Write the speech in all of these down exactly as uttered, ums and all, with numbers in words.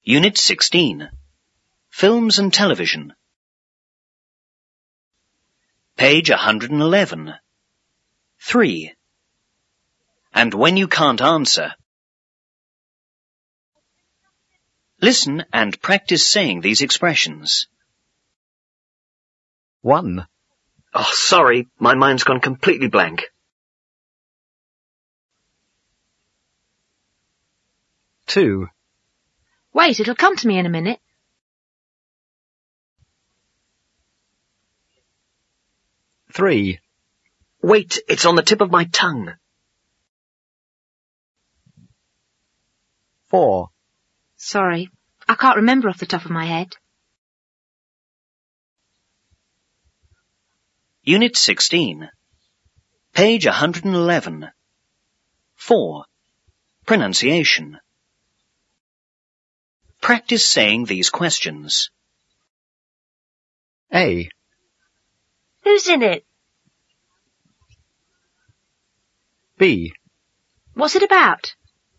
Unit sixteen. Films and Television. Page one hundred eleven. three. And when you can't answer, listen and practice saying these expressions. One. Oh, sorry, my mind's gone completely blank. Two. Wait, it'll come to me in a minute. Three. Wait, it's on the tip of my tongue. Four. Sorry, I can't remember off the top of my head. Unit sixteen. Page one hundred eleven. four. Pronunciation. Practice saying these questions. A. Who's in it? B. What's it about?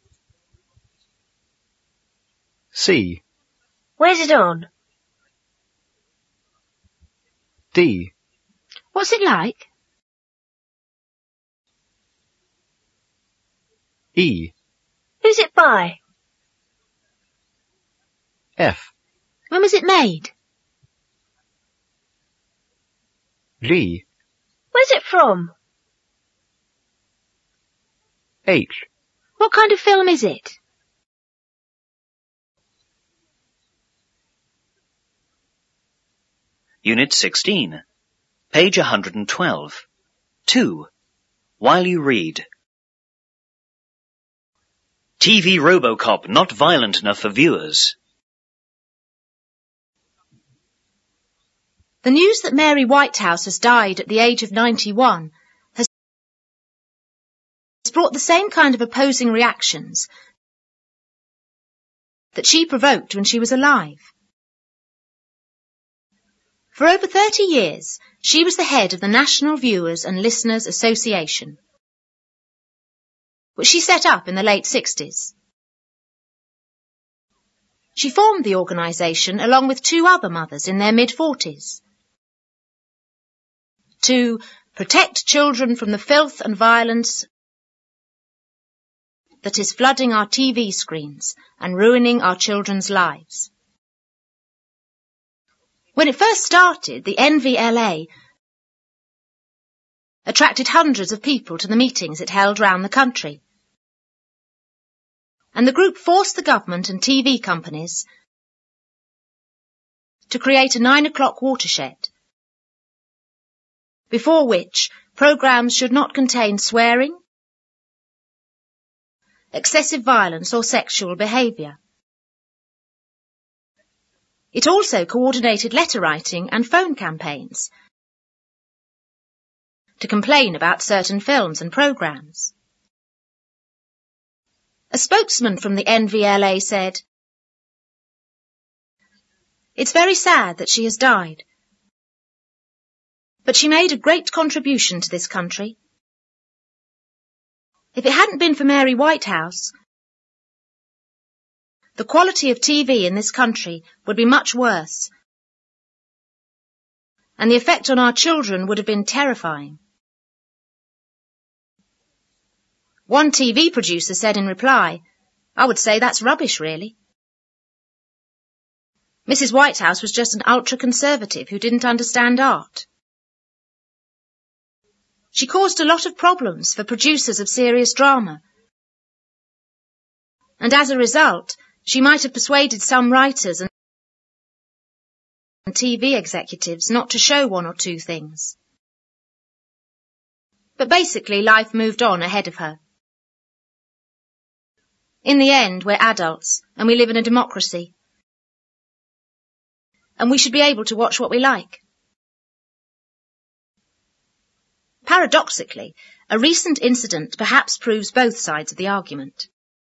C. Where's it on? D. What's it like? E. Who's it by? F. When was it made? G. Where's it from? H. What kind of film is it? Unit sixteen. Page one hundred twelve. two. While you read. T V Robocop not violent enough for viewers. The news that Mary Whitehouse has died at the age of ninety-one has brought the same kind of opposing reactions that she provoked when she was alive. For over thirty years, she was the head of the National Viewers and Listeners Association, which she set up in the late sixties. She formed the organisation along with two other mothers in their mid-forties to protect children from the filth and violence that is flooding our T V screens and ruining our children's lives. When it first started, the N V L A attracted hundreds of people to the meetings it held round the country. And the group forced the government and T V companies to create a nine o'clock watershed, before which programmes should not contain swearing, excessive violence or sexual behaviour. It also coordinated letter writing and phone campaigns to complain about certain films and programmes. A spokesman from the N V L A said, "It's very sad that she has died, but she made a great contribution to this country. If it hadn't been for Mary Whitehouse, the quality of T V in this country would be much worse, and the effect on our children would have been terrifying." One T V producer said in reply, "I would say that's rubbish, really. Missus Whitehouse was just an ultra-conservative who didn't understand art. She caused a lot of problems for producers of serious drama, and as a result, she might have persuaded some writers and T V executives not to show one or two things. But basically, life moved on ahead of her. In the end, we're adults, and we live in a democracy, and we should be able to watch what we like." Paradoxically, a recent incident perhaps proves both sides of the argument.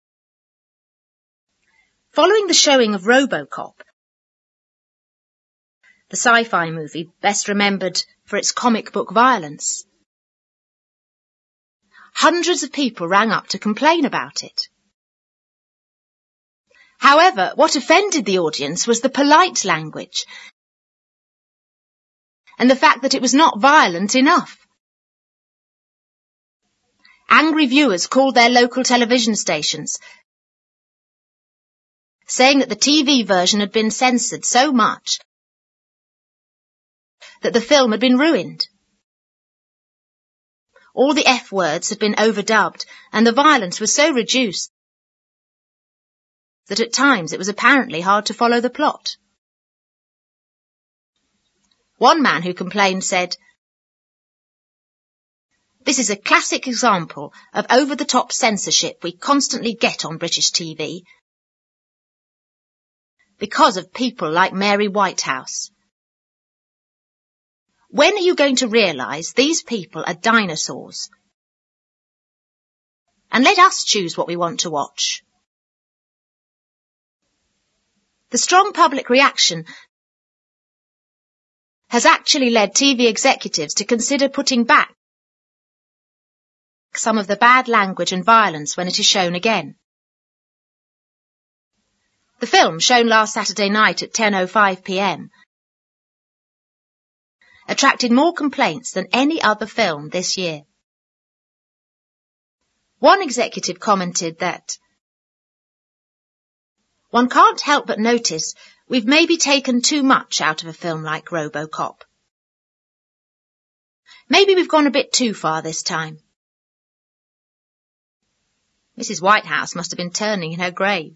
Following the showing of Robocop, the sci-fi movie best remembered for its comic book violence, hundreds of people rang up to complain about it. However, what offended the audience was the polite language and the fact that it was not violent enough. Angry viewers called their local television stations, saying that the T V version had been censored so much that the film had been ruined. All the F words had been overdubbed, and the violence was so reduced that at times it was apparently hard to follow the plot. One man who complained said, "This is a classic example of over-the-top censorship we constantly get on British T V because of people like Mary Whitehouse. When are you going to realise these people are dinosaurs? And let us choose what we want to watch." The strong public reaction has actually led T V executives to consider putting back some of the bad language and violence when it is shown again. The film, shown last Saturday night at ten oh five p m, attracted more complaints than any other film this year. One executive commented that, "One can't help but notice we've maybe taken too much out of a film like RoboCop. Maybe we've gone a bit too far this time." Missus Whitehouse must have been turning in her grave.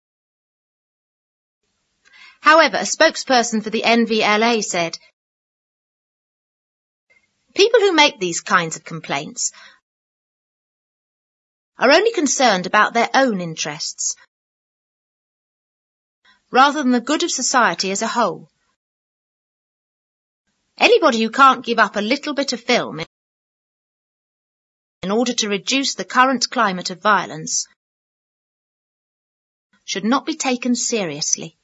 However, a spokesperson for the N V L A said, "People who make these kinds of complaints are only concerned about their own interests, rather than the good of society as a whole. Anybody who can't give up a little bit of film in order to reduce the current climate of violence should not be taken seriously."